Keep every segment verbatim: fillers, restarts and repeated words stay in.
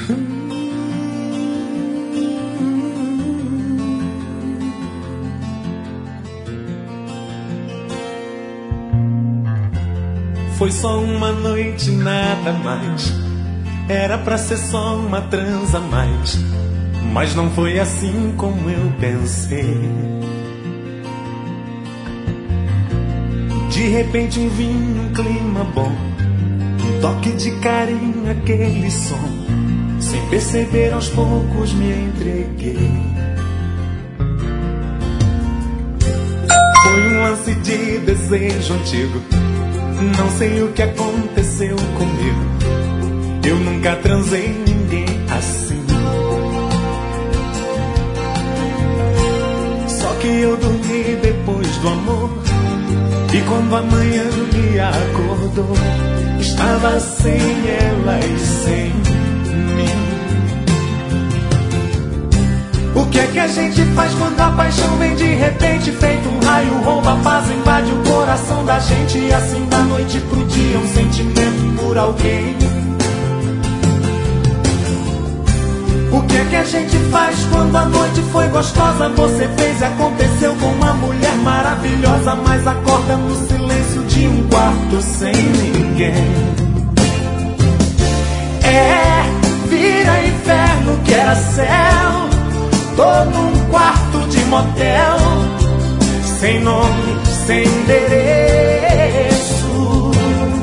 Foi só uma noite, nada mais. Era pra ser só uma transa a mais, mas não foi assim como eu pensei. De repente um vinho, um clima bom, um toque de carinho, aquele som. Sem perceber, aos poucos me entreguei. Foi um lance de desejo antigo. Não sei o que aconteceu comigo. Eu nunca transei ninguém assim. Só que eu dormi depois do amor, e quando a manhã me acordou, estava sem ela e sem mim. O que é que a gente faz quando a paixão vem de repente? Feito um raio, rouba a paz, invade o coração da gente. E assim da noite pro dia um sentimento por alguém. O que é que a gente faz quando a noite foi gostosa? Você fez e aconteceu com uma mulher maravilhosa, mas acorda no silêncio de um quarto sem ninguém. É, vira inferno que era céu. Tô num quarto de motel, sem nome, sem endereço.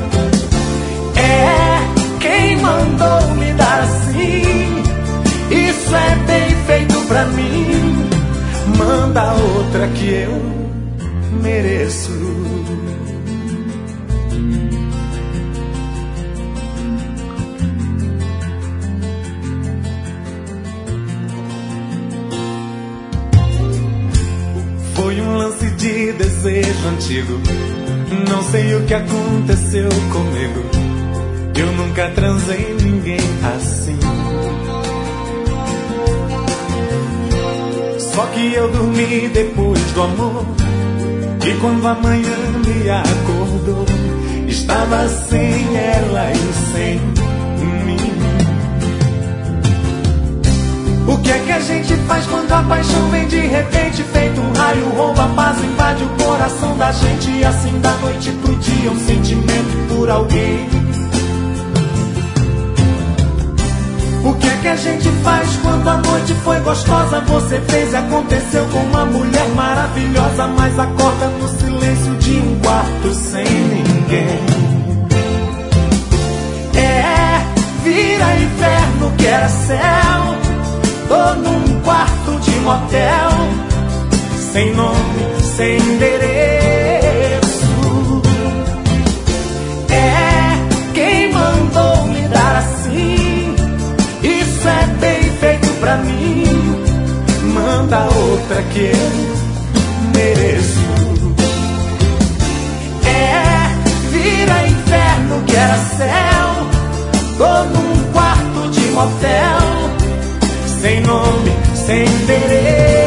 É, quem mandou me dar assim? Isso é bem feito pra mim. Manda outra que eu mereço. Foi um lance de desejo antigo. Não sei o que aconteceu comigo. Eu nunca transei ninguém assim. Só que eu dormi depois do amor, e quando a manhã me acordou, estava sem ela e sem mim. O que é que a gente faz quando a paixão vem de repente? Feito um raio, rouba a paz, invade o coração da gente. E assim da noite pro dia um sentimento por alguém. O que é que a gente faz quando a noite foi gostosa? Você fez e aconteceu com uma mulher maravilhosa, mas acorda no silêncio de um quarto sem ninguém. É, vira inferno que era céu. Tô num quarto de motel, sem nome, sem endereço. É, quem mandou me dar assim? Isso é bem feito pra mim. Manda outra que eu mereço. É, vira inferno que era céu. Tô num quarto de motel, sem nome, sem endereço.